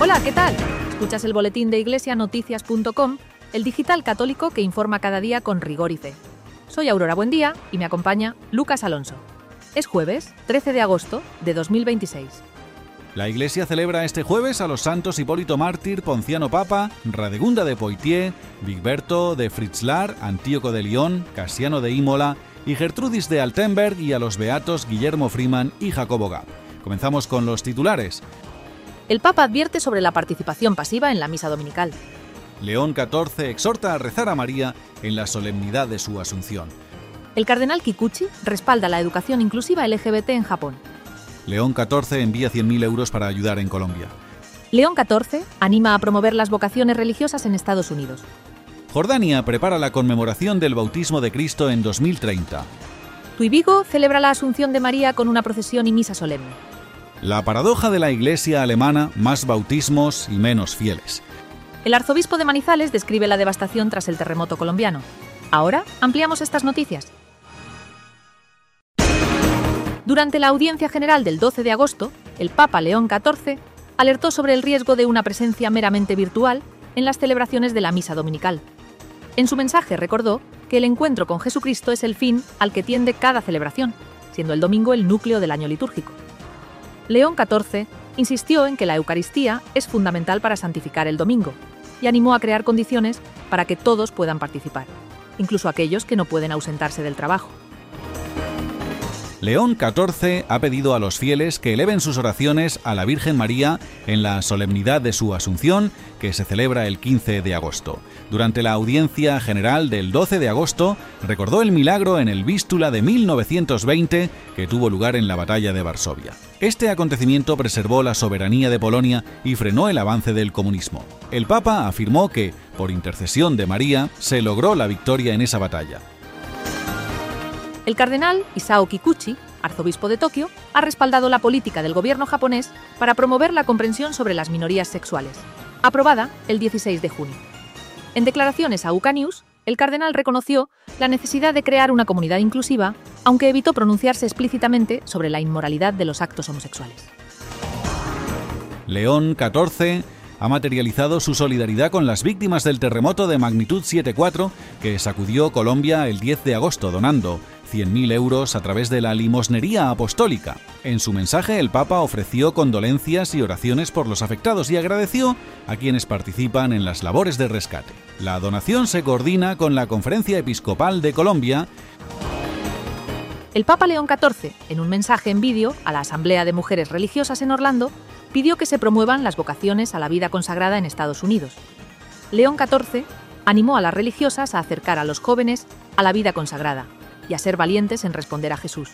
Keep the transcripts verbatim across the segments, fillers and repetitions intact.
Hola, ¿qué tal? Escuchas el boletín de iglesia noticias punto com, el digital católico que informa cada día con rigor y fe. Soy Aurora Buendía y me acompaña Lucas Alonso. Es jueves, trece de agosto de dos mil veintiséis. La Iglesia celebra este jueves a los santos Hipólito Mártir, Ponciano Papa, Radegunda de Poitiers, Vigberto de Fritzlar, Antíoco de Lyon, Casiano de Imola y Gertrudis de Altenberg, y a los beatos Guillermo Freeman y Jacobo Gab. Comenzamos con los titulares. El Papa advierte sobre la participación pasiva en la misa dominical. León catorce exhorta a rezar a María en la solemnidad de su Asunción. El cardenal Kikuchi respalda la educación inclusiva L G B T en Japón. León catorce envía cien mil euros para ayudar en Colombia. León catorce anima a promover las vocaciones religiosas en Estados Unidos. Jordania prepara la conmemoración del bautismo de Cristo en dos mil treinta. Tuy Vigo celebra la Asunción de María con una procesión y misa solemne. La paradoja de la Iglesia alemana: más bautismos y menos fieles. El arzobispo de Manizales describe la devastación tras el terremoto colombiano. Ahora ampliamos estas noticias. Durante la audiencia general del doce de agosto, el Papa León catorce alertó sobre el riesgo de una presencia meramente virtual en las celebraciones de la misa dominical. En su mensaje recordó que el encuentro con Jesucristo es el fin al que tiende cada celebración, siendo el domingo el núcleo del año litúrgico. León catorce insistió en que la Eucaristía es fundamental para santificar el domingo y animó a crear condiciones para que todos puedan participar, incluso aquellos que no pueden ausentarse del trabajo. León catorce ha pedido a los fieles que eleven sus oraciones a la Virgen María en la solemnidad de su Asunción, que se celebra el quince de agosto. Durante la audiencia general del doce de agosto, recordó el milagro en el Vístula de mil novecientos veinte que tuvo lugar en la batalla de Varsovia. Este acontecimiento preservó la soberanía de Polonia y frenó el avance del comunismo. El Papa afirmó que, por intercesión de María, se logró la victoria en esa batalla. El cardenal Isao Kikuchi, arzobispo de Tokio, ha respaldado la política del gobierno japonés para promover la comprensión sobre las minorías sexuales, aprobada el dieciséis de junio. En declaraciones a U K News, el cardenal reconoció la necesidad de crear una comunidad inclusiva, aunque evitó pronunciarse explícitamente sobre la inmoralidad de los actos homosexuales. León catorce ha materializado su solidaridad con las víctimas del terremoto de magnitud siete coma cuatro que sacudió Colombia el diez de agosto, donando cien mil euros a través de la limosnería apostólica. En su mensaje, el Papa ofreció condolencias y oraciones por los afectados y agradeció a quienes participan en las labores de rescate. La donación se coordina con la Conferencia Episcopal de Colombia. El Papa León catorce, en un mensaje en vídeo a la Asamblea de Mujeres Religiosas en Orlando, pidió que se promuevan las vocaciones a la vida consagrada en Estados Unidos. León catorce animó a las religiosas a acercar a los jóvenes a la vida consagrada y a ser valientes en responder a Jesús.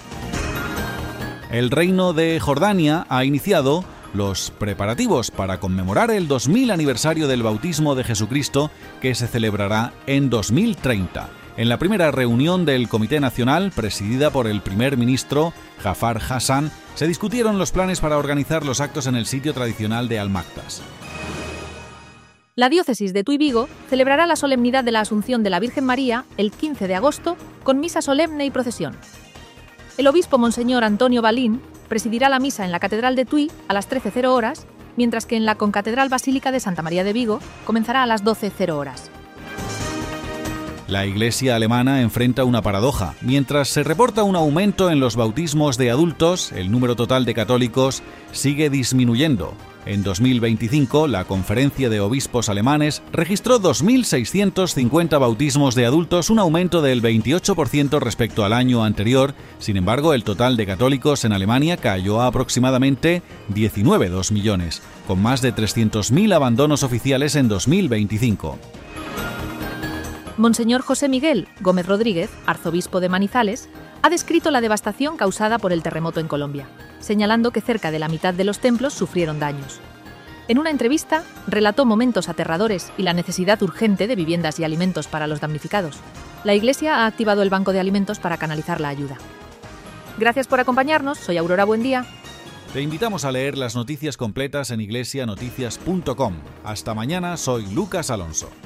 El Reino de Jordania ha iniciado los preparativos para conmemorar el dos mil aniversario del bautismo de Jesucristo, que se celebrará en dos mil treinta. En la primera reunión del Comité Nacional, presidida por el primer ministro Jafar Hassan, se discutieron los planes para organizar los actos en el sitio tradicional de Al-Maktas. La diócesis de Tuy Vigo celebrará la solemnidad de la Asunción de la Virgen María el quince de agosto con misa solemne y procesión. El obispo Monseñor Antonio Balín presidirá la misa en la Catedral de Tuy a las trece horas, mientras que en la Concatedral Basílica de Santa María de Vigo comenzará a las doce horas. La Iglesia alemana enfrenta una paradoja. Mientras se reporta un aumento en los bautismos de adultos, el número total de católicos sigue disminuyendo. En dos mil veinticinco, la Conferencia de Obispos Alemanes registró dos mil seiscientos cincuenta bautismos de adultos, un aumento del veintiocho por ciento respecto al año anterior. Sin embargo, el total de católicos en Alemania cayó a aproximadamente diecinueve coma dos millones, con más de trescientos mil abandonos oficiales en dos mil veinticinco. Monseñor José Miguel Gómez Rodríguez, arzobispo de Manizales, ha descrito la devastación causada por el terremoto en Colombia, señalando que cerca de la mitad de los templos sufrieron daños. En una entrevista, relató momentos aterradores y la necesidad urgente de viviendas y alimentos para los damnificados. La Iglesia ha activado el banco de alimentos para canalizar la ayuda. Gracias por acompañarnos, soy Aurora Buendía. Te invitamos a leer las noticias completas en iglesia noticias punto com. Hasta mañana, soy Lucas Alonso.